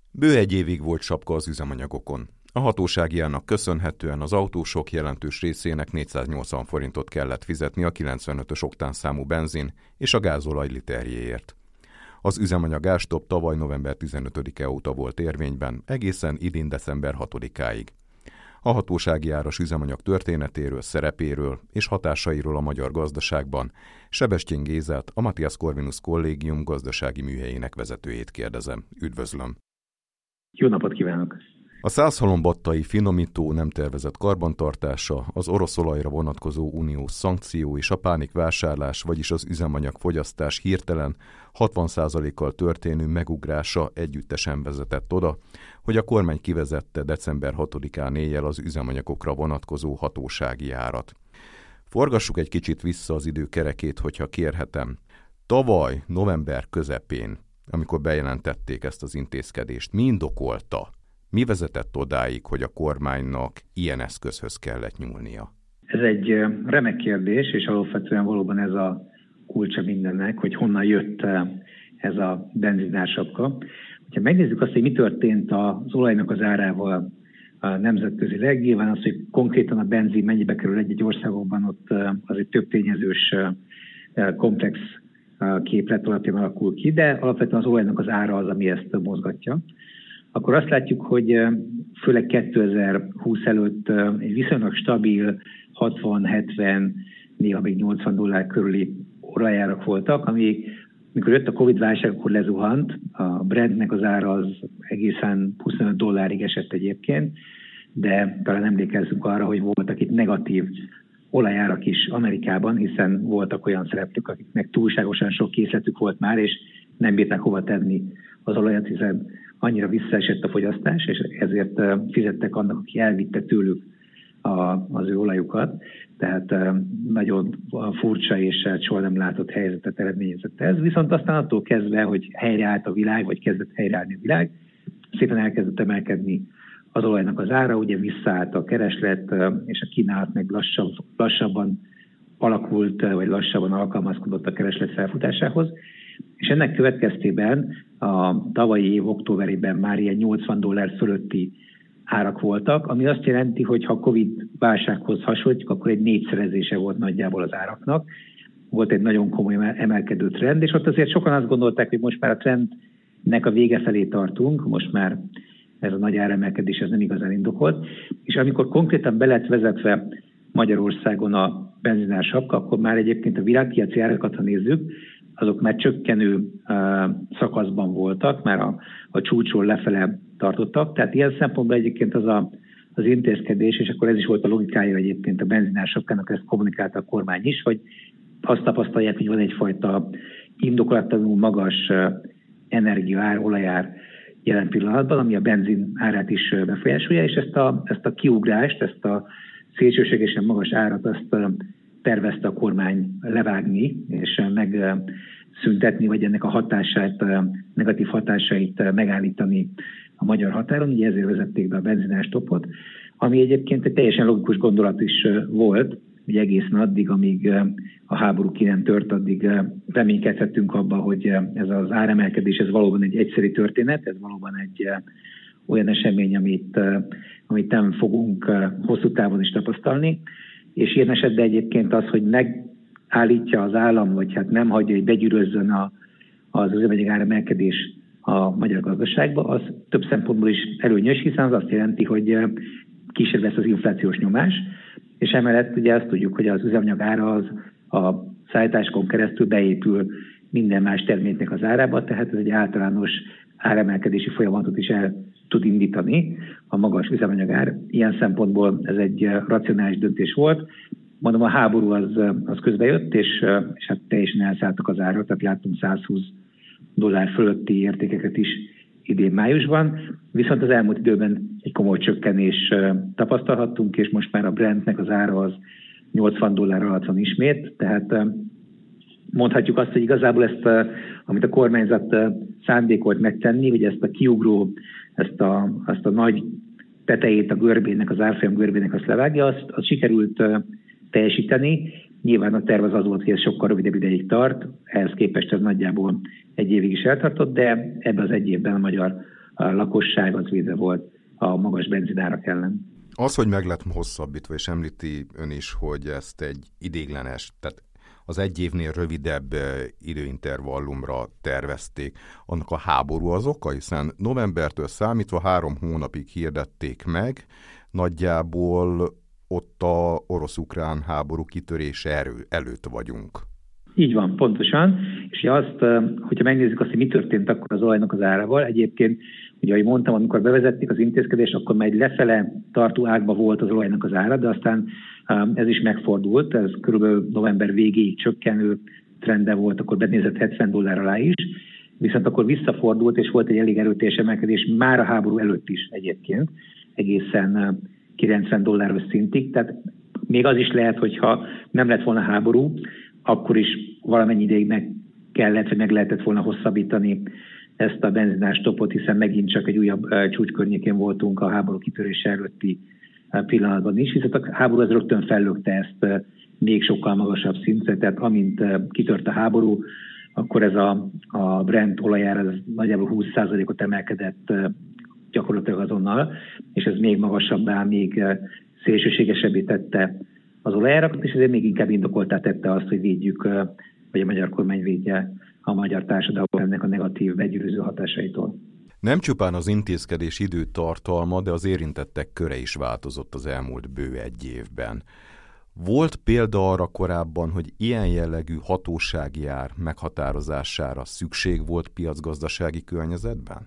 Bő egy évig volt sapka az üzemanyagokon. A hatósági árnak köszönhetően az autósok jelentős részének 480 forintot kellett fizetni a 95-ös oktánszámú benzin és a gázolaj literjéért. Az üzemanyag árstopp tavaly november 15-e óta volt érvényben, egészen idén december 6-áig. A hatósági áras üzemanyag történetéről, szerepéről és hatásairól a magyar gazdaságban Sebestyén Gézát, a Matthias Corvinus Kollégium gazdasági műhelyének vezetőjét kérdezem. Üdvözlöm! Jó napot kívánok! A százhalombattai finomító nem tervezett karbantartása, az orosz olajra vonatkozó uniós szankció és a pánikvásárlás, vagyis az üzemanyagfogyasztás hirtelen 60%-kal történő megugrása együttesen vezetett oda, hogy a kormány kivezette december 6-án éjjel az üzemanyagokra vonatkozó hatósági árat. Forgassuk egy kicsit vissza az idő kerekét, hogyha kérhetem. Tavaly november közepén, amikor bejelentették ezt az intézkedést, mi indokolta? Mi vezetett odáig, hogy a kormánynak ilyen eszközhöz kellett nyúlnia? Ez egy remek kérdés, és alapvetően valóban ez a kulcsa mindennek, hogy honnan jött ez a benzinársapka. Ha megnézzük azt, hogy mi történt az olajnak az árával nemzetközileg, nyilván az, hogy konkrétan a benzin mennyibe kerül egy országokban, ott az egy több tényezős komplex képlet alapján alakul ki, de alapvetően az olajnak az ára az, ami ezt mozgatja. Akkor azt látjuk, hogy főleg 2020 előtt egy viszonylag stabil 60-70, néha még $80 körüli olajárak voltak, ami mikor jött a Covid-válság, akkor lezuhant. A Brentnek az ára az egészen $25 esett egyébként, de talán emlékezzünk arra, hogy voltak itt negatív olajárak is Amerikában, hiszen voltak olyan szereplők, akiknek túlságosan sok készletük volt már, és nem bírták hova tenni az olajat, hiszen annyira visszaesett a fogyasztás, és ezért fizettek annak, aki elvitte tőlük az ő olajukat. Tehát nagyon furcsa és soha nem látott helyzetet eredményezett ez. Viszont aztán attól kezdve, hogy helyreállt a világ, vagy kezdett helyreállni a világ, szépen elkezdett emelkedni az olajnak az ára, ugye visszaállt a kereslet, és a kínálat meg lassabban alakult, vagy lassabban alkalmazkodott a kereslet felfutásához. És ennek következtében a tavalyi év októberében már ilyen $80 fölötti árak voltak, ami azt jelenti, hogy ha Covid-válsághoz hasonlítjuk, akkor egy négyszerezése volt nagyjából az áraknak. Volt egy nagyon komoly emelkedő trend, és ott azért sokan azt gondolták, hogy most már a trendnek a vége felé tartunk, most már ez a nagy áremelkedés ez nem igazán indokolt. És amikor konkrétan be lett vezetve Magyarországon a benzinársapka, akkor már egyébként a világpiaci árakat, ha nézzük, azok már csökkenő szakaszban voltak, már a csúcsról lefele tartottak. Tehát ilyen szempontból egyébként az intézkedés, és akkor ez is volt a logikája egyébként a benzinársapkának, ezt kommunikálta a kormány is, hogy azt tapasztalják, hogy van egyfajta indokolatlanul magas energiaár, olajár jelen pillanatban, ami a benzin árát is befolyásolja, és ezt a kiugrást, ezt a szélsőségesen magas árat, azt tervezte a kormány levágni, és megszüntetni, vagy ennek a hatását, negatív hatásait megállítani a magyar határon, ugye ezért vezették be a benzinárstoppot, ami egyébként egy teljesen logikus gondolat is volt, hogy egészen addig, amíg a háború ki nem tört, addig reménykedhettünk abba, hogy ez az áremelkedés, ez valóban egy egyszerű történet, ez valóban egy olyan esemény, amit nem fogunk hosszú távon is tapasztalni, és ilyen esetben egyébként az, hogy megállítja az állam, vagy hát nem hagyja, hogy begyűrözzön az üzemanyag áremelkedés a magyar gazdaságba, az több szempontból is előnyös, hiszen az azt jelenti, hogy kisebb lesz az inflációs nyomás, és emellett ugye azt tudjuk, hogy az üzemanyag ára az a szállításkon keresztül beépül minden más terméknek az árába, tehát ez egy általános áremelkedési folyamatot is el tud indítani a magas üzemanyagár. Ilyen szempontból ez egy racionális döntés volt. Mondom, a háború az közbejött, és hát teljesen elszálltak az árak, tehát láttunk $120 fölötti értékeket is idén májusban, viszont az elmúlt időben egy komoly csökkenés tapasztalhattunk, és most már a Brentnek az ára az $80 alatt van ismét, tehát mondhatjuk azt, hogy igazából ezt, amit a kormányzat szándékolt megtenni, hogy ezt a kiugró, azt a nagy tetejét a görbének, az árfolyam görbének azt levágja, azt sikerült teljesíteni, Nyilván a terv az volt, hogy ez sokkal rövidebb ideig tart, ehhez képest ez nagyjából 1 évig is eltartott, de ebben az 1 évben a magyar lakosság az védve volt a magas benzinárak ellen. Az, hogy meg lett hosszabbítva, és említi ön is, hogy ezt egy idéglenes, tehát az 1 évnél rövidebb időintervallumra tervezték. Annak a háború az oka, hiszen novembertől számítva 3 hónapig hirdették meg, nagyjából ott a orosz-ukrán háború kitörése előtt vagyunk. Így van, pontosan. És azt, hogyha megnézzük azt, hogy mi történt akkor az olajnak az árával, egyébként, ugye, ahogy mondtam, amikor bevezették az intézkedést, akkor már egy lefele tartó ágba volt az olajnak az ára, de aztán ez is megfordult, ez körülbelül november végéig csökkenő trende volt, akkor benézett $70 alá is, viszont akkor visszafordult, és volt egy elég erőteljes emelkedés már a háború előtt is egyébként, egészen $90 szintig, tehát még az is lehet, hogyha nem lett volna háború, akkor is valamennyi ideig meg lehetett volna hosszabbítani ezt a benzinás topot, hiszen megint csak egy újabb csúcs környékén voltunk a háború kitörése előtti pillanatban is, hiszen a háború az rögtön fellökte ezt még sokkal magasabb szintre, tehát amint kitört a háború, akkor ez a Brent olajár az nagyjából 20%-ot emelkedett gyakorlatilag azonnal, és ez még magasabbá, még szélsőségesebbé tette az olajárakat, és ezért még inkább indokoltá tette azt, hogy védjük, vagy a magyar kormány védje a magyar társadalmat ennek a negatív begyűrűző hatásaitól. Nem csupán az intézkedés időtartalma, de az érintettek köre is változott az elmúlt bő 1 évben. Volt példa arra korábban, hogy ilyen jellegű hatósági ár meghatározására szükség volt piacgazdasági környezetben?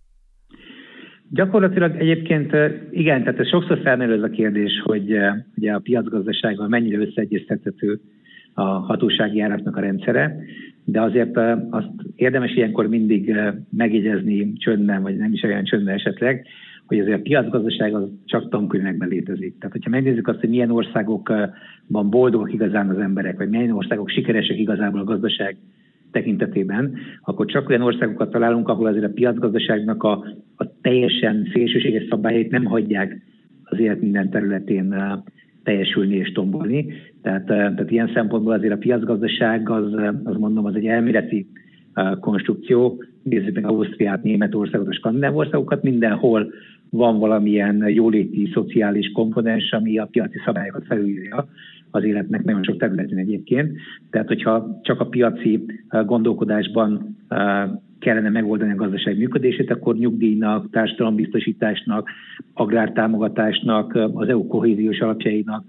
Gyakorlatilag egyébként igen, tehát ez sokszor felmerül ez a kérdés, hogy ugye a piacgazdasággal mennyire összeegyeztethető a hatósági áraknak a rendszere, de azért azt érdemes ilyenkor mindig megjegyezni csöndben, vagy nem is olyan csöndben esetleg, hogy azért a piacgazdaság az csak tankönyvekben létezik. Tehát, hogyha megnézzük azt, hogy milyen országokban boldogok igazán az emberek, vagy milyen országok sikeresek igazából a gazdaság tekintetében, akkor csak olyan országokat találunk, ahol azért a piacgazdaságnak a teljesen szélsőséges szabályait nem hagyják az élet minden területén teljesülni és tombolni. Tehát ilyen szempontból azért a piacgazdaság az egy elméleti konstrukció. Nézzük meg Ausztriát, Németországot, a skandináv országokat, mindenhol van valamilyen jóléti, szociális komponens, ami a piaci szabályokat felülírja az életnek nagyon sok területén egyébként. Tehát, hogyha csak a piaci gondolkodásban kellene megoldani a gazdaság működését, akkor nyugdíjnak, társadalombiztosításnak, agrártámogatásnak, az EU kohéziós alapjainak,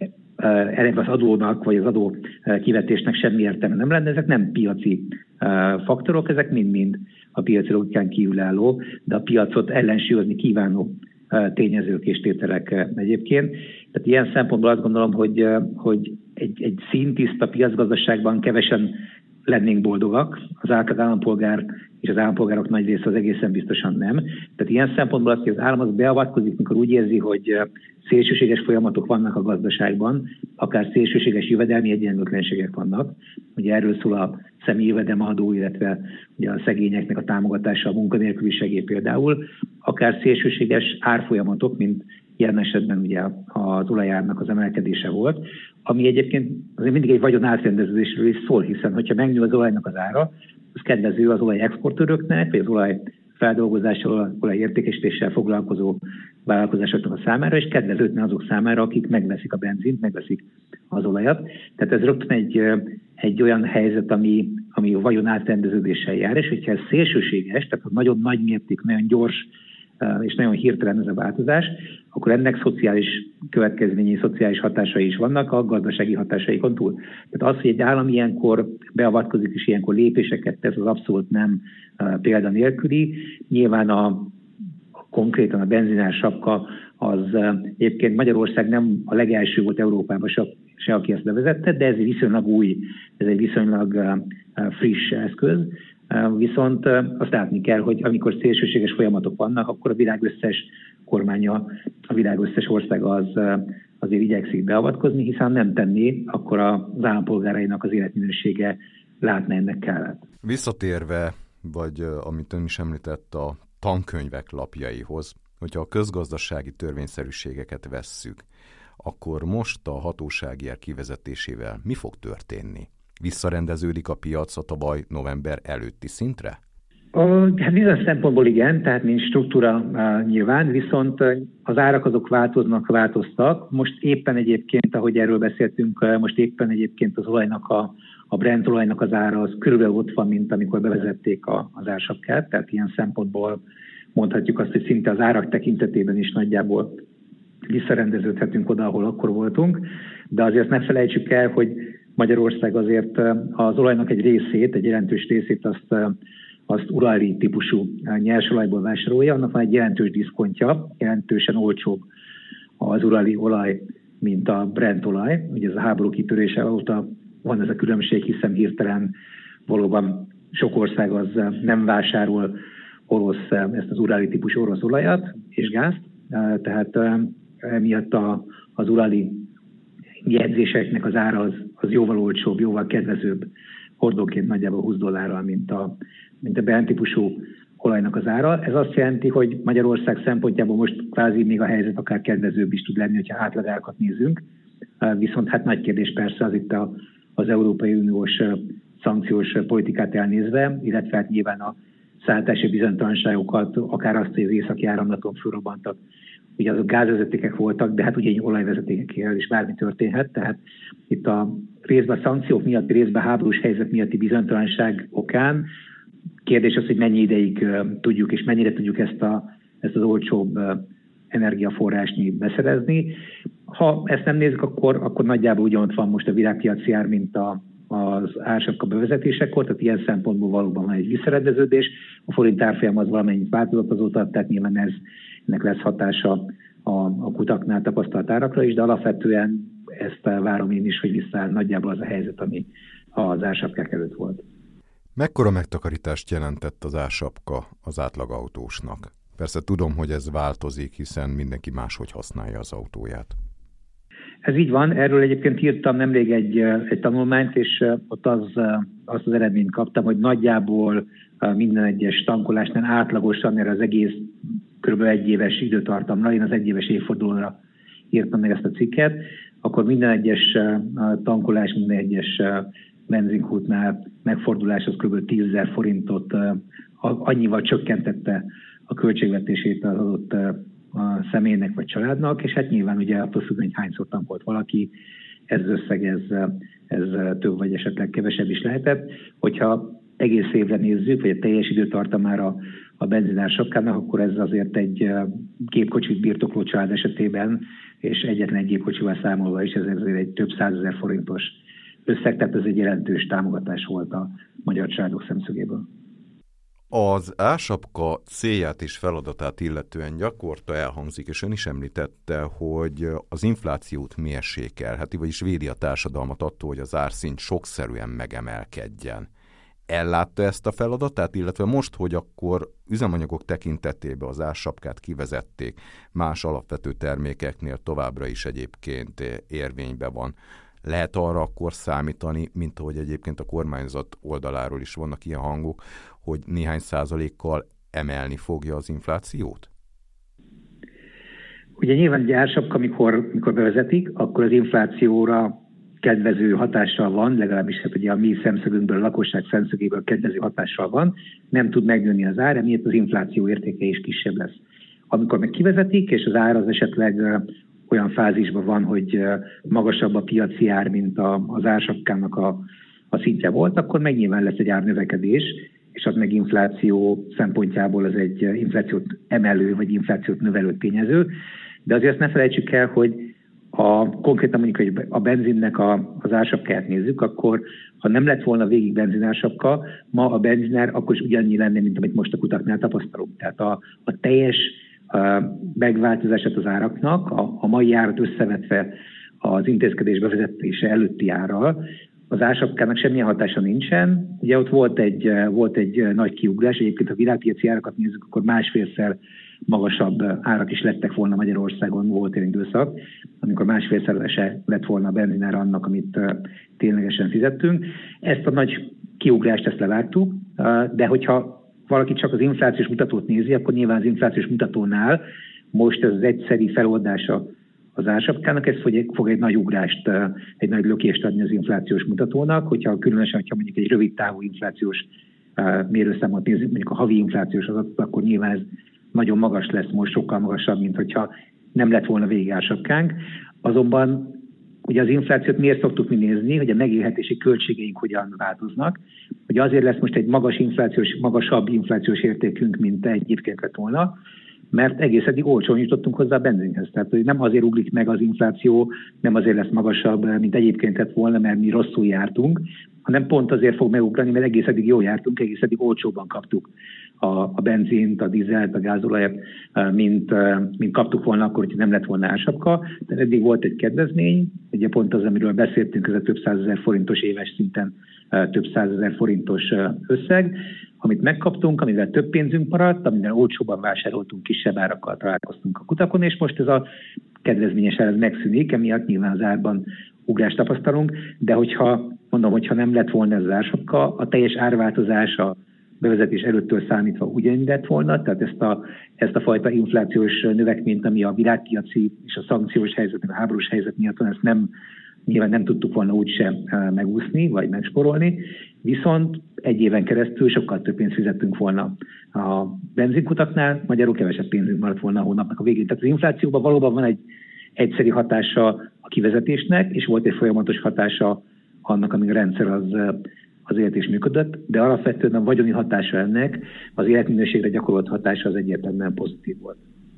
az adónak, vagy az adó kivetésnek semmi értelme nem lenne. Ezek nem piaci faktorok, ezek mind-mind a piaci logikán kívülálló, de a piacot ellensúlyozni kívánó tényezők és tételek egyébként. Tehát ilyen szempontból azt gondolom, hogy egy színtiszta piacgazdaságban kevesen lennénk boldogak, az átlag állampolgár és az állampolgárok nagy része az egészen biztosan nem. Tehát ilyen szempontból az, hogy az állam az beavatkozik, mikor úgy érzi, hogy szélsőséges folyamatok vannak a gazdaságban, akár szélsőséges jövedelmi egyenlőtlenségek vannak. Ugye erről szól a személyi jövedelemadó, illetve ugye a szegényeknek a támogatása, a munkanélküli segély például, akár szélsőséges árfolyamatok, mint jelen esetben ugye az olajárnak az emelkedése volt, ami egyébként azért mindig egy vagyon átrendezésről is szól, hiszen hogyha megnő az olajnak az ára, az kedvező az olaj exportőröknek, vagy az olaj feldolgozással, olaj értékesítéssel foglalkozó vállalkozásoknak a számára, és kedvezőtlen azok számára, akik megveszik a benzint, megveszik az olajat. Tehát ez rögtön egy olyan helyzet, ami a vagyon átrendeződéssel jár, és hogyha ez szélsőséges, tehát nagyon nagy mérték, nagyon gyors és nagyon hirtelen ez a változás, akkor ennek szociális következményei, szociális hatásai is vannak a gazdasági hatásaikon túl. Tehát az, hogy egy állam ilyenkor beavatkozik és ilyenkor lépéseket tesz, az abszolút nem példa nélküli. Nyilván konkrétan a benzinár sapka az egyébként Magyarország nem a legelső volt Európában se aki ezt bevezette, de ez egy viszonylag új, ez egy viszonylag friss eszköz. Viszont azt látni kell, hogy amikor szélsőséges folyamatok vannak, akkor a világ összes kormánya, a világ összes országa azért igyekszik beavatkozni, hiszen nem tenné, akkor az állampolgárainak az életminősége látna ennek kellett. Visszatérve, vagy amit ön is említett, a tankönyvek lapjaihoz, hogyha a közgazdasági törvényszerűségeket vesszük, akkor most a hatósági ár kivezetésével mi fog történni? Visszarendeződik a piac a tavaly november előtti szintre? Hát bizonyos szempontból igen, tehát nincs struktúra nyilván, viszont az árak azok változtak. Most éppen egyébként, ahogy erről beszéltünk, most éppen egyébként az olajnak, a Brent olajnak az ára az körülbelül ott van, mint amikor bevezették az ársapkát, tehát ilyen szempontból mondhatjuk azt, hogy szinte az árak tekintetében is nagyjából visszarendeződhetünk oda, ahol akkor voltunk, de azért ne felejtsük el, hogy Magyarország azért az olajnak egy részét, egy jelentős részét azt urali típusú nyersolajból vásárolja, annak van egy jelentős diszkontja, jelentősen olcsóbb az urali olaj, mint a Brent olaj. Ugye ez a háború kitörése óta van ez a különbség, hiszen hirtelen valóban sok ország az nem vásárol ezt az urali típusú orosz olajat és gázt, tehát emiatt az urali jegyzéseknek az ára az jóval olcsóbb, jóval kedvezőbb, hordóként nagyjából $20, mint a Brent típusú olajnak az ára. Ez azt jelenti, hogy Magyarország szempontjából most kvázi még a helyzet akár kedvezőbb is tud lenni, hogyha átlagárakat nézünk. Viszont hát nagy kérdés persze az itt az Európai Uniós szankciós politikát elnézve, illetve hát nyilván a szállítási bizonytalanságokat, akár azt, hogy az északi áramlaton fölrobbantak. Ugye azok gázvezetékek voltak, de hát ugye olajvezetékekkel is bármi történhet, tehát itt a részben a szankciók miatt, részben háborús helyzet miatti bizonytalanság okán kérdés az, hogy mennyi ideig tudjuk és mennyire tudjuk ezt az olcsóbb energiaforrásnyi beszerezni. Ha ezt nem nézzük, akkor nagyjából ugyanott van most a világpiaci ár, mint az ársapka bevezetésekor, tehát ilyen szempontból valóban van egy visszarendeződés. A forint árfolyam az valamennyit változott azóta, tehát nyilván ennek lesz hatása a kutaknál tapasztalt árakra is, de alapvetően ezt várom én is, hogy visszaáll nagyjából az a helyzet, ami az ársapkák előtt volt. Mekkora megtakarítást jelentett az ársapka az átlagautósnak? Persze tudom, hogy ez változik, hiszen mindenki máshogy használja az autóját. Ez így van, erről egyébként írtam nemrég egy tanulmányt, és ott azt az eredményt kaptam, hogy nagyjából minden egyes tankolásnál átlagosan erre az egész kb. 1 éves időtartamra, én az 1 éves évfordulóra írtam meg ezt a cikket, akkor minden egyes tankolás, minden egyes benzinkútnál megfordulás az kb. 10 000 forintot annyival csökkentette a költségvetését az adott a személynek vagy családnak, és hát nyilván ugye attól függően, hogy hányszor tankolt valaki, ez az összeg, ez több vagy esetleg kevesebb is lehetett. Hogyha egész évre nézzük, vagy a teljes időtartamára a benzinársapkának, akkor ez azért egy gépkocsit birtokló család esetében, és egyetlen egy gépkocsival számolva is, ez azért egy több 100 000 forintos összeg, tehát ez egy jelentős támogatás volt a magyar családok szemszögéből. Az ársapka célját és feladatát illetően gyakorta elhangzik, és ön is említette, hogy az inflációt mérsékelheti, vagyis védi a társadalmat attól, hogy az árszint sokszerűen megemelkedjen. Ellátta ezt a feladatát, illetve most, hogy akkor üzemanyagok tekintetében az ársapkát kivezették, más alapvető termékeknél továbbra is egyébként érvényben van. Lehet arra akkor számítani, mint ahogy egyébként a kormányzat oldaláról is vannak ilyen hangok, hogy néhány százalékkal emelni fogja az inflációt? Ugye nyilván egy ársapka, mikor bevezetik, akkor az inflációra kedvező hatással van, legalábbis hát ugye a mi szemszögünkből, a lakosság szemszögéből kedvező hatással van, nem tud megnőni az ár, emiatt az infláció értéke is kisebb lesz. Amikor meg kivezetik, és az ár az esetleg olyan fázisban van, hogy magasabb a piaci ár, mint az ársapkának a szintje volt, akkor meg nyilván lesz egy árnövekedés, és az meg infláció szempontjából az egy inflációt emelő, vagy inflációt növelő tényező. De azért azt ne felejtsük el, hogy konkrétan mondjuk, hogy a benzinnek az ársapkáját nézzük, akkor ha nem lett volna végig benzinársapka, ma a benzinár akkor is ugyannyi lenne, mint amit most a kutaknál tapasztalunk. Tehát a teljes megváltozását az áraknak, a mai árat összevetve az intézkedés bevezetése előtti árral, az ársapkának semmilyen hatása nincsen. Ugye ott volt egy nagy kiugrás, egyébként ha világpiaci árakat nézzük, akkor másfélszer magasabb árak is lettek volna Magyarországon, volt egy időszak, amikor másfélszerese lett volna a benzinára annak, amit ténylegesen fizettünk. Ezt a nagy kiugrást ezt levártuk, de hogyha valaki csak az inflációs mutatót nézi, akkor nyilván az inflációs mutatónál most ez az egyszeri feloldása az ársapkának, ez fog egy nagy ugrást, egy nagy lökést adni az inflációs mutatónak, különösen, hogyha mondjuk egy rövid távú inflációs mérőszámot nézzük, mondjuk a havi inflációs adatot, akkor nyilván ez nagyon magas lesz, most sokkal magasabb, mint hogyha nem lett volna végig ársapkánk. Azonban ugye az inflációt miért szoktuk mi nézni, hogy a megélhetési költségeink hogyan változnak. Ugye azért lesz most egy magasabb inflációs értékünk, mint egyébként lett volna, mert egész eddig olcsón jutottunk hozzá a benzinhez. Tehát hogy nem azért ugrik meg az infláció, nem azért lesz magasabb, mint egyébként lett volna, mert mi rosszul jártunk, hanem pont azért fog megugrani, mert egész eddig jól jártunk, egész eddig olcsóban kaptuk a benzint, a dízelt, a gázolajat, mint kaptuk volna akkor, hogyha nem lett volna ársapka. Tehát eddig volt egy kedvezmény, ugye pont az, amiről beszéltünk, ez a több százezer forintos éves szinten több százezer forintos összeg, amit megkaptunk, amivel több pénzünk maradt, amivel olcsóban vásároltunk, kisebb árakkal találkoztunk a kutakon, és most ez a kedvezményes ár megszűnik, emiatt nyilván az árban ugrást tapasztalunk, de hogyha nem lett volna ez az ársapka, a teljes árváltozás a bevezetés előttől számítva ugyanígy lett volna, tehát ezt a fajta inflációs növekményt, ami a világpiaci és a szankciós helyzet, a háborús helyzet miatt van, ezt nyilván nem tudtuk volna úgyse megúszni, vagy megsporolni, viszont egy éven keresztül sokkal több pénzt fizettünk volna a benzinkutaknál, magyarul kevesebb pénzünk maradt volna a hónapnak a végén. Tehát az inflációban valóban van egy egyszeri hatása a kivezetésnek, és volt egy folyamatos hatása annak, amíg a rendszer azért is működött, de alapvetően a vagyoni hatása ennek, az életminőségre gyakorolt hatása az egyértelműen pozitív volt.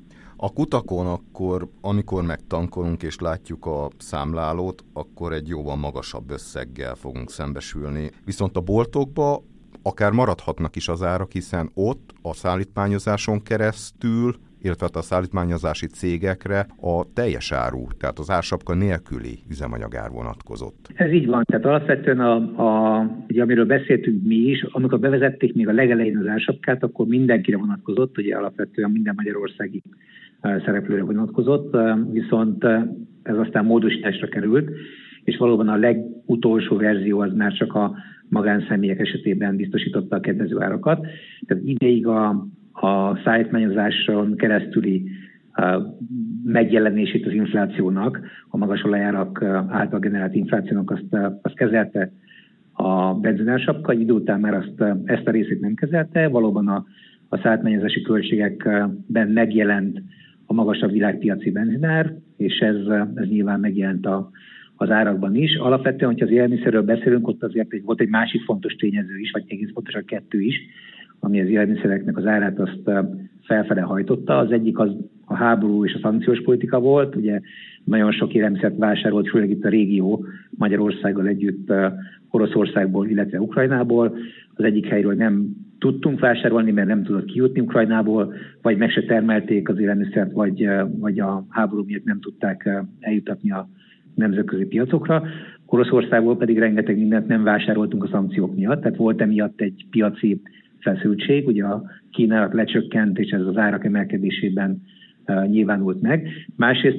A kutakon akkor, amikor megtankolunk és látjuk a számlálót, akkor egy jóval magasabb összeggel fogunk szembesülni. Viszont a boltokban akár maradhatnak is az árak, hiszen ott a szállítmányozáson keresztül, illetve a szállítmányozási cégekre a teljes áru, tehát az ársapka nélküli üzemanyagár vonatkozott. Ez így van, tehát alapvetően ugye, amiről beszéltünk mi is, amikor bevezették még a legelején az ársapkát, akkor mindenkire vonatkozott, ugye alapvetően minden magyarországi szereplőre vonatkozott, viszont ez aztán módosításra került, és valóban a legutolsó verzió az már csak a magánszemélyek esetében biztosította a kedvező árakat. Tehát ideig a szállítmányozáson keresztüli megjelenését az inflációnak, a magas olajárak által generált inflációnak azt kezelte a benzinársapka, egy idő után már ezt a részét nem kezelte, valóban a szállítmányozási költségekben megjelent a magasabb világpiaci benzinár, és ez nyilván megjelent az árakban is. Alapvetően, hogyha az élelmiszerről beszélünk, ott azért volt egy másik fontos tényező is, vagy egész pontosan kettő is, ami az élelmiszereknek az árát azt felfele hajtotta. Az egyik az a háború és a szankciós politika volt. Ugye nagyon sok élelmiszert vásárolt, főleg itt a régió Magyarországgal együtt Oroszországból, illetve Ukrajnából. Az egyik helyről nem tudtunk vásárolni, mert nem tudott kijutni Ukrajnából, vagy meg se termelték az élelmiszert, vagy a háború miatt nem tudták eljutatni a nemzetközi piacokra. Oroszországból pedig rengeteg mindent nem vásároltunk a szankciók miatt, tehát volt emiatt egy piaci feszültség, ugye a kínálat lecsökkent, és ez az árak emelkedésében nyilvánult meg. Másrészt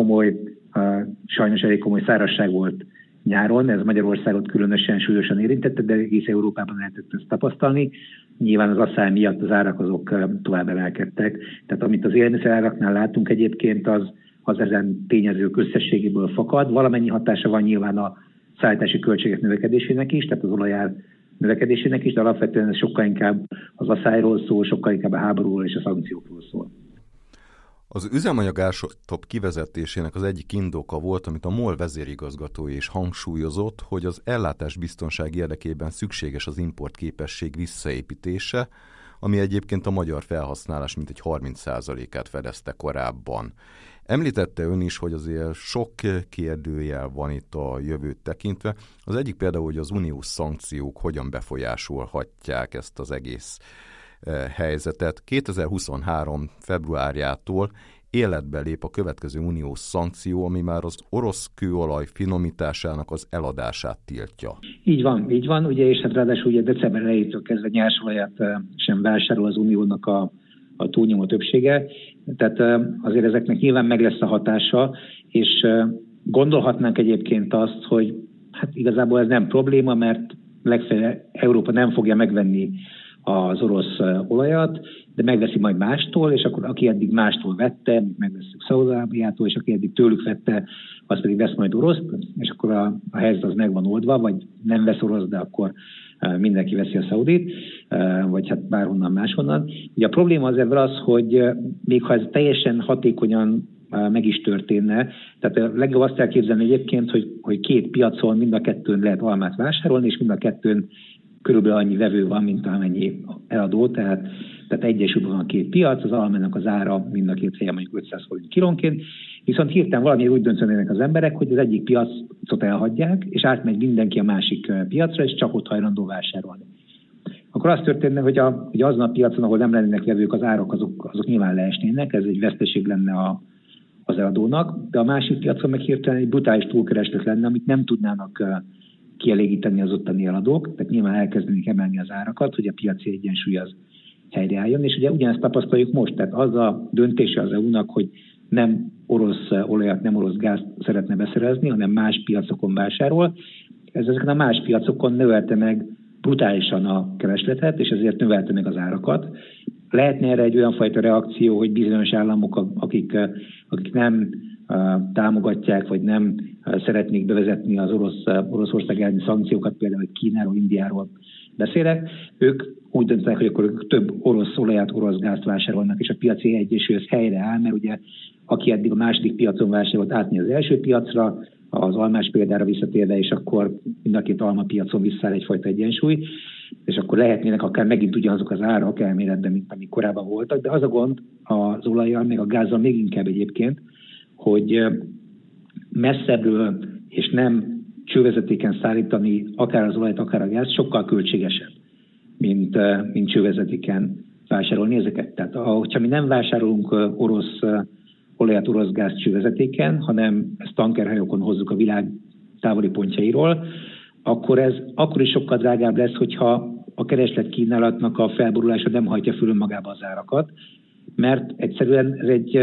sajnos elég komoly szárazság volt nyáron, ez Magyarországot különösen súlyosan érintette, de egész Európában lehetett ezt tapasztalni. Nyilván az asszály miatt az árak azok tovább emelkedtek. Tehát amit az élelmiszer áraknál látunk egyébként, az ezen tényezők összességéből fakad. Valamennyi hatása van nyilván a szállítási költségek növekedésének is, tehát az olajár növekedésének is, de alapvetően ez sokkal inkább az asszályról szól, sokkal inkább a háborúról és a szankciókról szól. Az üzemanyagárstop kivezetésének az egyik indoka volt, amit a MOL vezérigazgatója is hangsúlyozott, hogy az ellátás biztonság érdekében szükséges az importképesség visszaépítése, ami egyébként a magyar felhasználás mintegy 30%-át fedezte korábban. Említette ön is, hogy azért sok kérdőjel van itt a jövőt tekintve. Az egyik például, hogy az uniós szankciók hogyan befolyásolhatják ezt az egész helyzetet. 2023. februárjától életbe lép a következő uniós szankció, ami már az orosz kőolaj finomításának az eladását tiltja. Így van, ugye, és hát ráadásul ugye december elejétől kezdve nyersolajat sem vásárol az uniónak a túlnyomó többsége. Tehát azért ezeknek nyilván meg lesz a hatása, és gondolhatnánk egyébként azt, hogy hát igazából ez nem probléma, mert legfeljebb Európa nem fogja megvenni az orosz olajat, de megveszi majd mástól, és akkor aki eddig mástól vette, megveszünk Szaúd-Arábiától, és aki eddig tőlük vette, az pedig vesz majd oroszt, és akkor a helyzet az meg van oldva, vagy nem vesz orosz, de akkor mindenki veszi a szaudit, vagy hát bárhonnan máshonnan. Ugye a probléma az ebben az, hogy még ha ez teljesen hatékonyan meg is történne, tehát legjobb azt elképzelni egyébként, hogy két piacon mind a kettőn lehet almát vásárolni, és mind a kettőn körülbelül annyi vevő van, mint amennyi eladó, tehát egyesülben van két piac, az almának az ára mind a két helyen mondjuk 500 forint kilónként, viszont hirtelen valamiért úgy döntenének az emberek, hogy az egyik piacot elhagyják, és átmegy mindenki a másik piacra, és csak ott hajlandó vásárolni. Akkor az történne, hogy azon a piacon, ahol nem lennének vevők, az árak azok nyilván leesnének, ez egy veszteség lenne az eladónak, de a másik piacon meg hirtelen egy brutális túlkereslet lenne, amit nem tudnának kielégíteni az ottani eladók, tehát nyilván elkezdenék emelni az árakat, hogy a piaci egyensúly az helyreálljon, és ugye ugyanezt tapasztaljuk most, tehát az a döntése az EU-nak, hogy nem orosz olajat, nem orosz gázt szeretne beszerezni, hanem más piacokon vásárol. Ezeken a más piacokon növelte meg brutálisan a keresletet, és ezért növelte meg az árakat. Lehetne erre egy olyan fajta reakció, hogy bizonyos államok, akik nem támogatják, vagy nem szeretnék bevezetni az Oroszország elleni szankciókat, például Kínáról, Indiáról beszélek, ők úgy döntenek, hogy akkor ők több orosz olajat, orosz gázt vásárolnak, és a piaci egyensúly az helyreáll, mert ugye aki eddig a második piacon vásárolt, átmegy az első piacra, az almás példára visszatérve, és akkor mind a két almapiacon visszáll egyfajta egyensúly, és akkor lehetnének akár megint ugyanazok az árak elméletben, mint amik korábban voltak, de az a gond az olajjal, meg a gázzal még inkább egyébként, hogy messzebbről és nem csővezetéken szállítani akár az olajat, akár a gáz sokkal költségesebb, mint csővezetéken vásárolni ezeket. Tehát ha mi nem vásárolunk orosz olajat, orosz gáz csővezetéken, hanem ezt tankerhajókon hozzuk a világ távoli pontjairól, akkor is sokkal drágább lesz, hogyha a kereslet kínálatnak a felborulása nem hajtja föl magába az árakat, mert egyszerűen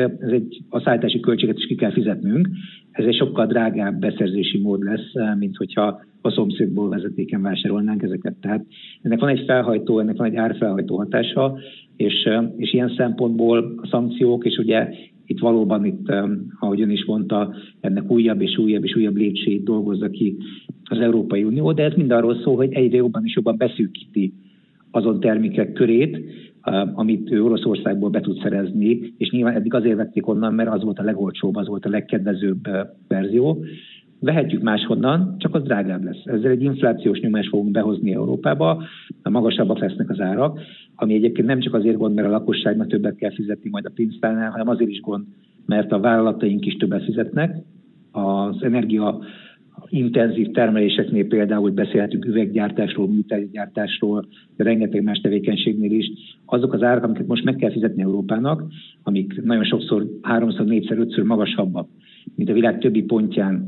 a szállítási költséget is ki kell fizetnünk, ez egy sokkal drágább beszerzési mód lesz, mint hogyha a szomszédból vezetéken vásárolnánk ezeket. Tehát ennek van egy árfelhajtó hatása, és ilyen szempontból a szankciók, és ugye itt valóban, ahogy ön is mondta, ennek újabb és újabb és újabb lépcsőjét dolgozza ki az Európai Unió, de ez mind arról szól, hogy egyre jobban és jobban beszűkíti azon termékek körét, amit ő Oroszországból be tud szerezni, és nyilván eddig azért vették onnan, mert az volt a legolcsóbb, az volt a legkedvezőbb verzió. Vehetjük máshonnan, csak az drágább lesz. Ezzel egy inflációs nyomást fogunk behozni Európába, magasabbak lesznek az árak, ami egyébként nem csak azért gond, mert a lakosságnak többet kell fizetni majd a pénztárnál, hanem azért is gond, mert a vállalataink is többet fizetnek. Az energia intenzív termeléseknél például beszélhetünk üveggyártásról, műtárgygyártásról, de rengeteg más tevékenységnél is. Azok az árak, amiket most meg kell fizetni Európának, amik nagyon sokszor 3-szor, 4-szer, 5-ször magasabbak, mint a világ többi pontján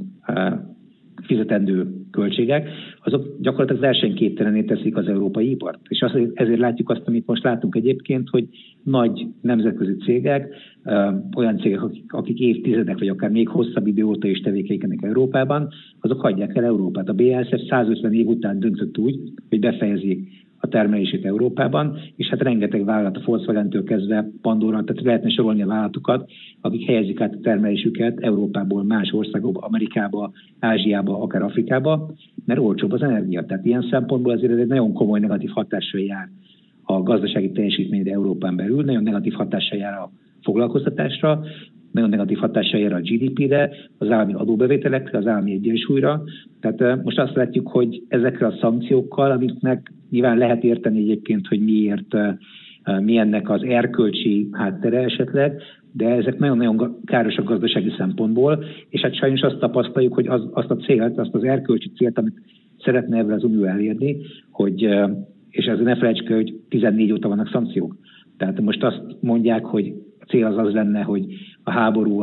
fizetendő költségek, azok gyakorlatilag versenyképtelené teszik az európai ipart. És ezért látjuk azt, amit most látunk egyébként, hogy nagy nemzetközi cégek, olyan cégek, akik évtizedek, vagy akár még hosszabb idő óta is tevékenykednek Európában, azok hagyják el Európát. A BASF 150 év után döntött úgy, hogy befejezi a termelését Európában, és hát rengeteg vállalat a Volkswagen-től kezdve Pandora, tehát lehetne sorolni a vállalatokat, akik helyezik át a termelésüket Európából más országokba, Amerikába, Ázsiába, akár Afrikába, mert olcsóbb az energia. Tehát ilyen szempontból azért ez egy nagyon komoly negatív hatással jár a gazdasági teljesítményre Európán belül, nagyon negatív hatással jár a foglalkoztatásra, nagyon negatív hatással jár a GDP-re, az állami adóbevételekre, az állami egyensúlyra. Tehát most azt látjuk, hogy ezekre a szankciókkal, amiknek nyilván lehet érteni egyébként, hogy miért, mi ennek az erkölcsi háttere esetleg, de ezek nagyon-nagyon károsak gazdasági szempontból, és hát sajnos azt tapasztaljuk, hogy azt a célt, azt az erkölcsi célt, amit szeretne ebből az Unió elérni, hogy, és ezzel ne felejtsük, hogy 14 óta vannak szankciók. Tehát most azt mondják, hogy a cél az lenne, hogy a háború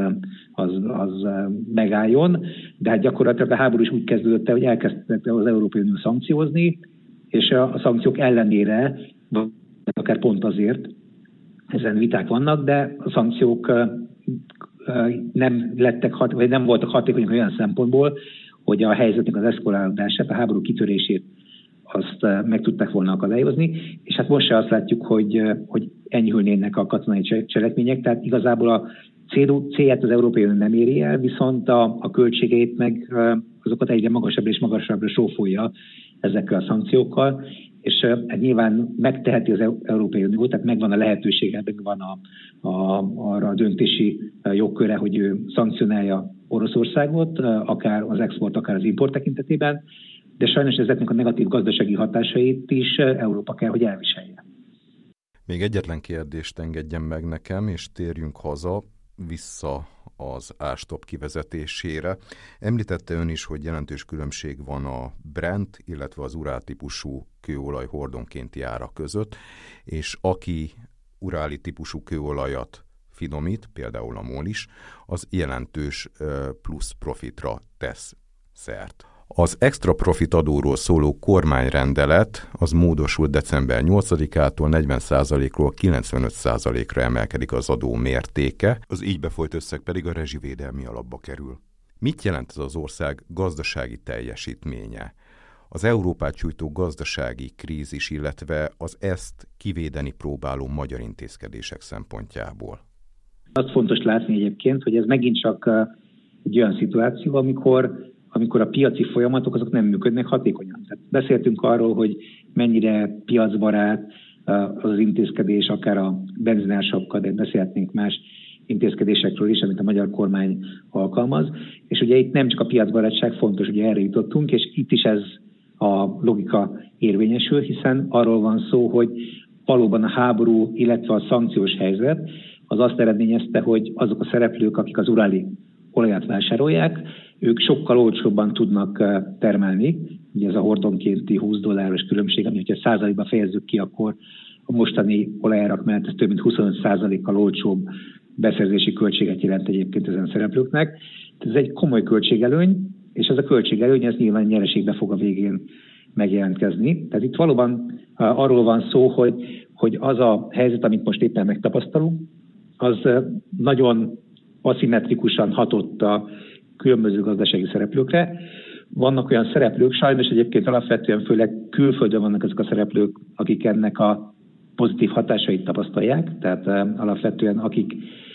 az megálljon, de hát gyakorlatilag a háború is úgy kezdődött el, hogy elkezdett az Európai Unió szankciózni, és a szankciók ellenére, akár pont azért, ezen viták vannak, de a szankciók nem lettek vagy nem voltak hatékonyak olyan szempontból, hogy a helyzetnek az eszkalálódását, a háború kitörését azt meg tudták volna akadályozni, és hát most se azt látjuk, hogy enyhülnének a katonai cselekmények, tehát igazából a célját az Európai Unió nem éri el, viszont a költségeit meg azokat egyre magasabbra és magasabbra sófolja ezekkel a szankciókkal, és hát nyilván megteheti az Európai Unió, tehát megvan a lehetősége, megvan arra a döntési jogköre, hogy ő szankcionálja Oroszországot, akár az export, akár az import tekintetében, de sajnos ezeknek a negatív gazdasági hatásait is Európa kell, hogy elviselje. Még egyetlen kérdést engedjen meg nekem, és térjünk vissza az ástop kivezetésére. Említette ön is, hogy jelentős különbség van a Brent, illetve az urál típusú kőolaj hordonkénti ára között, és aki uráli típusú kőolajat finomít, például a MOL is, az jelentős plusz profitra tesz szert. Az extra profit adóról szóló kormányrendelet az módosult december 8-ától 40%-ról 95%-ra emelkedik az adó mértéke, az így befolyt összeg pedig a rezsivédelmi alapba kerül. Mit jelent ez az ország gazdasági teljesítménye? Az Európát sújtó gazdasági krízis, illetve az ezt kivédeni próbáló magyar intézkedések szempontjából? Azt fontos látni egyébként, hogy ez megint csak egy olyan szituáció, amikor a piaci folyamatok azok nem működnek hatékonyan. Tehát beszéltünk arról, hogy mennyire piacbarát az intézkedés, akár a benzinársapka, de beszélhetnénk más intézkedésekről is, amit a magyar kormány alkalmaz. És ugye itt nem csak a piacbarátság fontos, ugye erre jutottunk, és itt is ez a logika érvényesül, hiszen arról van szó, hogy valóban a háború, illetve a szankciós helyzet az azt eredményezte, hogy azok a szereplők, akik az uráli olajat vásárolják, ők sokkal olcsóbban tudnak termelni. Ugye ez a hordonkénti $20 különbség, ami hogyha százalékba fejezzük ki, akkor a mostani olajárak mellett ez több mint 25%-kal olcsóbb beszerzési költséget jelent egyébként ezen szereplőknek. Ez egy komoly költségelőny, és ez a költségelőny ez nyilván nyereségbe fog a végén megjelentkezni. Tehát itt valóban arról van szó, hogy az a helyzet, amit most éppen megtapasztalunk, az nagyon aszimmetrikusan hatott a különböző gazdasági szereplőkre. Vannak olyan szereplők, sajnos egyébként alapvetően főleg külföldön vannak ezek a szereplők, akik ennek a pozitív hatásait tapasztalják, tehát alapvetően akik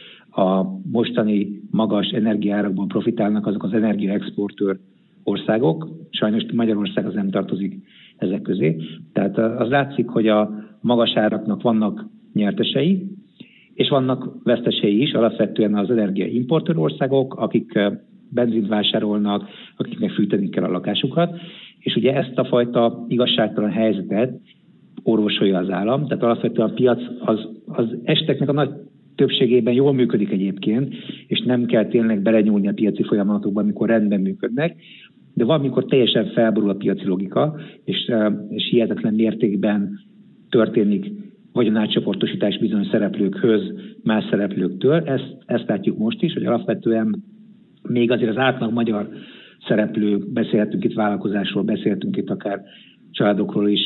a mostani magas energiaárakban profitálnak, azok az energiaexportőr országok. Sajnos Magyarország az nem tartozik ezek közé. Tehát az látszik, hogy a magas áraknak vannak nyertesei, és vannak vesztesei is, alapvetően az energiaimportőr országok, akik benzint vásárolnak, akiknek fűteni kell a lakásukat, és ugye ezt a fajta igazságtalan helyzetet orvosolja az állam, tehát alapvetően a piac az eseteknek a nagy többségében jól működik egyébként, és nem kell tényleg belenyúlni a piaci folyamatokba, amikor rendben működnek, de valamikor teljesen felborul a piaci logika, és hihetetlen mértékben történik vagyonátcsoportosítás bizonyos szereplőkhöz, más szereplőktől. Ezt látjuk most is, hogy alapvetően még azért az átlag magyar szereplő, beszélhetünk itt vállalkozásról, beszélhetünk itt akár családokról is,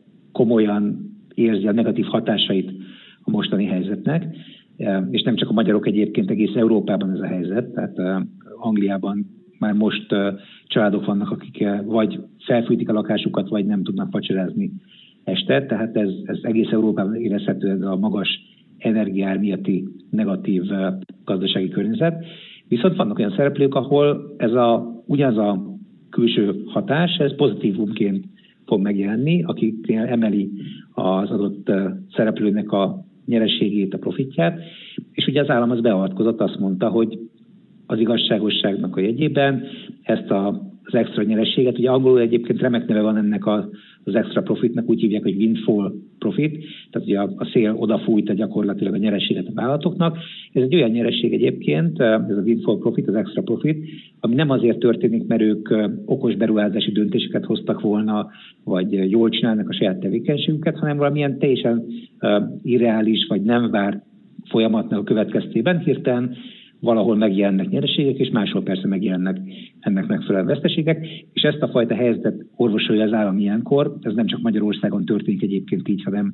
komolyan érzi a negatív hatásait a mostani helyzetnek, és nem csak a magyarok, egyébként egész Európában ez a helyzet, tehát Angliában már most családok vannak, akik vagy felfűtik a lakásukat, vagy nem tudnak vacsorázni este, tehát ez egész Európában érezhető ez a magas energiaár miatti negatív gazdasági környezet. Viszont vannak olyan szereplők, ahol ugyanaz a külső hatás, ez pozitívumként fog megjelenni, akiknél emeli az adott szereplőnek a nyereségét, a profitját, és ugye az állam az beavatkozott, azt mondta, hogy az igazságosságnak a jegyében ezt az extra nyereséget, ugye angolul egyébként remek neve van ennek az extra profitnak, úgy hívják, hogy windfall profit, tehát ugye a szél odafújta gyakorlatilag a nyereséget a vállalatoknak. Ez egy olyan nyereség egyébként, ez a windfall profit, az extra profit, ami nem azért történik, mert ők okos beruházási döntéseket hoztak volna, vagy jól csinálnak a saját tevékenységüket, hanem valamilyen teljesen irreális, vagy nem várt folyamatnak a következtében hirtelen valahol megjelennek nyereségek, és máshol persze megjelennek ennek megfelelően veszteségek, és ezt a fajta helyzetet orvosolja az állam ilyenkor. Ez nem csak Magyarországon történik egyébként így, hanem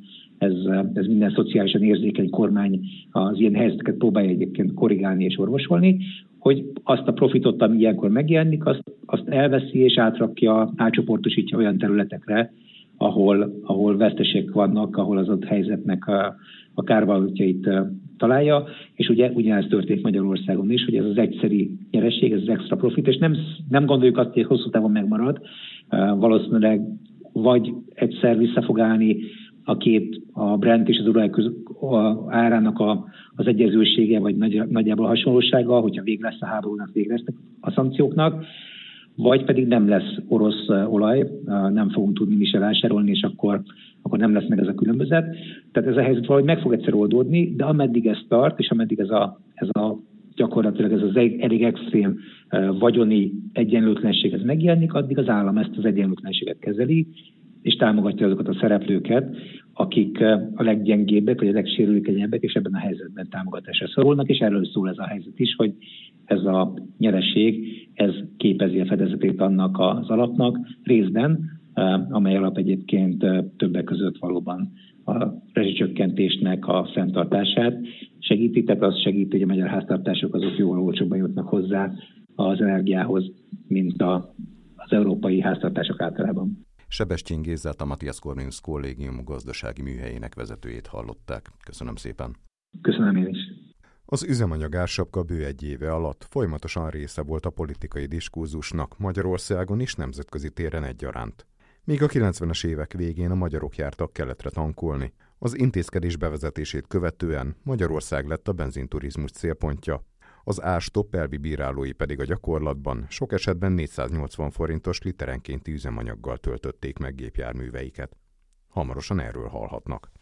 ez minden szociálisan érzékeny kormány az ilyen helyzeteket próbálja egyébként korrigálni és orvosolni, hogy azt a profitot, ami ilyenkor megjelenik, azt elveszi és átrakja, átcsoportosítja olyan területekre, ahol veszteségek vannak, ahol az ott helyzetnek a kárvalótjait találja, és ugye ugyanez történt Magyarországon is, hogy ez az egyszeri nyereség, ez az extra profit, és nem gondoljuk azt, hogy hosszú távon megmarad, valószínűleg vagy egyszer vissza fog állni a Brent és az olaj árának az egyezősége, vagy nagyjából a hasonlósága, hogyha vége lesz a háborúnak, vége lesz a szankcióknak, vagy pedig nem lesz orosz olaj, nem fogunk tudni mi se vásárolni, és akkor nem lesz meg ez a különbözet. Tehát ez a helyzet valahogy meg fog egyszer oldódni, de ameddig ez tart, és ameddig ez a gyakorlatilag ez az elég extrém vagyoni egyenlőtlenség ez megjelenik, addig az állam ezt az egyenlőtlenséget kezeli, és támogatja azokat a szereplőket, akik a leggyengébbek, vagy a legsérülékenyebbek, és ebben a helyzetben támogatásra szorulnak, és erről szól ez a helyzet is, hogy ez a nyereség, ez képezi a fedezetét annak az alapnak részben, amely alap egyébként többek között valóban a rezsicsökkentésnek a fenntartását segíti, tehát az segíti, hogy a magyar háztartások azok jóval olcsóbban jutnak hozzá az energiához, mint az európai háztartások általában. Sebestyén Gézát, a Matthias Corvinus Kollégium gazdasági műhelyének vezetőjét hallották. Köszönöm szépen. Köszönöm én is. Az üzemanyag ársapka bő egy éve alatt folyamatosan része volt a politikai diskurzusnak Magyarországon és nemzetközi téren egyaránt. Míg a 90-es évek végén a magyarok jártak keletre tankolni. Az intézkedés bevezetését követően Magyarország lett a benzinturizmus célpontja. Az árstopp elvi bírálói pedig a gyakorlatban sok esetben 480 forintos literenkénti üzemanyaggal töltötték meg gépjárműveiket. Hamarosan erről hallhatnak.